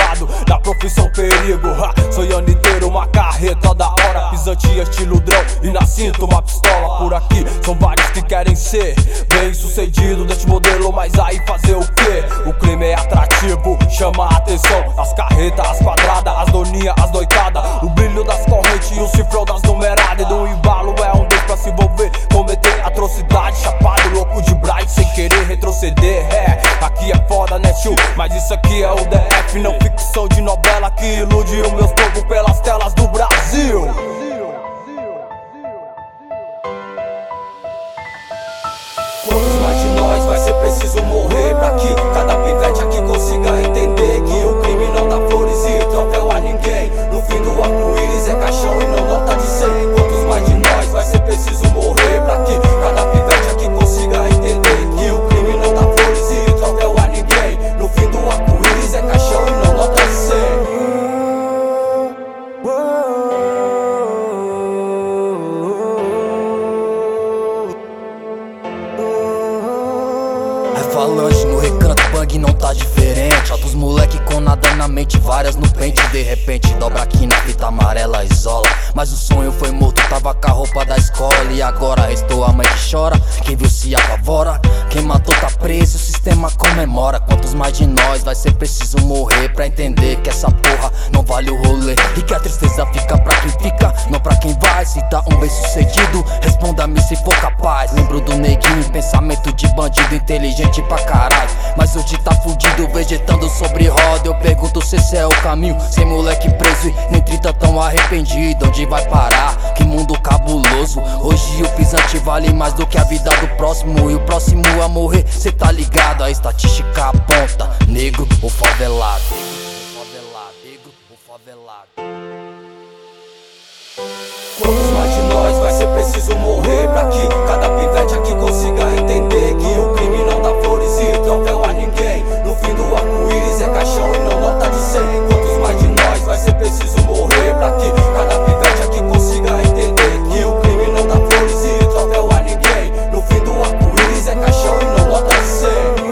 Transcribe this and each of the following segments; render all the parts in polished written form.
ocupado na profissão perigo, sonhando em ter uma carreta da hora, pisante estilo drão e na cinta uma pistola. Por aqui são vários que querem ser bem sucedido deste modelo, mas aí fazer o quê? O clima é atrativo, chama a atenção. As carretas, as quadradas, as doninhas, as doitadas, o brilho das correntes e o cifrão das numeradas. E do embalo é um Deus pra se envolver, cometer atrocidade, chapado, louco de bride, sem querer retroceder. Aqui é foda, né, tio? Mas isso aqui é o DF, não ficção de novela que ilude os meus povos pelas telas do Brasil. Quantos mais de nós vai ser preciso morrer pra que cada pivete aqui consiga entender que o crime não dá flores e troféu a ninguém. No fim do arco-íris é caixão e não nota de 100. Quantos mais de nós vai ser preciso morrer pra que cada pivete aqui consiga entender que o crime não dá flores e troféu a ninguém. No fim do arco-íris é caixão e não nota de 100. Falange no recanto, bang não tá diferente. Altos moleque com nada na mente, várias no pente. De repente dobra aqui na fita amarela, isola. Mas o sonho foi morto, tava com a roupa da escola. E agora restou a mãe que chora, quem viu se apavora. Quem matou tá preso, o sistema comemora. Quantos mais de nós vai ser preciso morrer pra entender que essa porra não vale o rolê. E que a tristeza fica pra quem fica, não pra quem vai. Se tá um bem sucedido, responda-me se for capaz. Lembro do neguinho, pensamento de bandido, inteligente pra caralho, mas hoje tá fudido, vegetando sobre roda. Eu pergunto se esse é o caminho, sem moleque preso e nem 30 tão arrependido. Onde vai parar? Que mundo cabuloso. Hoje o pisante vale mais do que a vida do próximo, e o próximo a morrer, cê tá ligado? A estatística aponta, negro ou favelado. Negro ou favelado. Quantos mais de nós vai ser preciso morrer pra que cada pivete aqui consiga entender que o crime não dá flores e troféu a ninguém. No fim do arco-íris é caixão e não nota de 100. Quantos mais de nós vai ser preciso morrer pra que cada pivete aqui consiga entender que o crime não dá flores e troféu a ninguém. No fim do arco-íris é caixão e não nota de 100.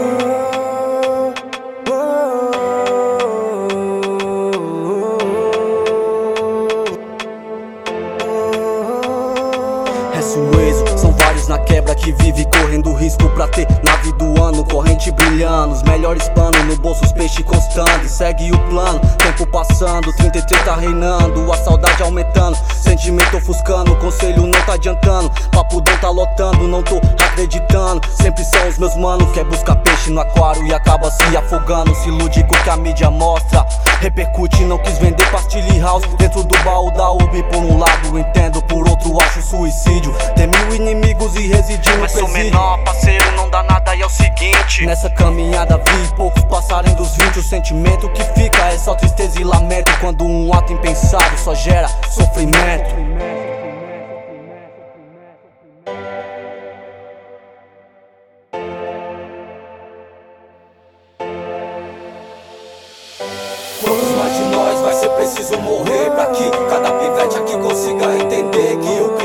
São vários na quebra que vive correndo risco pra ter nave do ano, corrente brilhando, os melhores planos no bolso, os peixes constando. E segue o plano, tempo passando, 33 tá reinando, a saudade aumentando, sentimento ofuscando, o conselho não tá adiantando, papudão tá lotando, não tô acreditando. Sempre são os meus manos, quer buscar peixe no aquário e acaba se afogando. Se ilude com o que a mídia mostra, repercute, não quis vender pastilha house dentro do baú da UB. Por um lado entendo, por outro acho suicídio. Tem mil inimigos e residindo mas sou menor, parceiro, não dá nada e é o seguinte. Nessa caminhada vi poucos passarem dos 20. O sentimento que fica é só tristeza e lamento, quando um ato impensado só gera sofrimento. Quantos mais de nós vai ser preciso morrer pra que cada pivete aqui consiga entender que o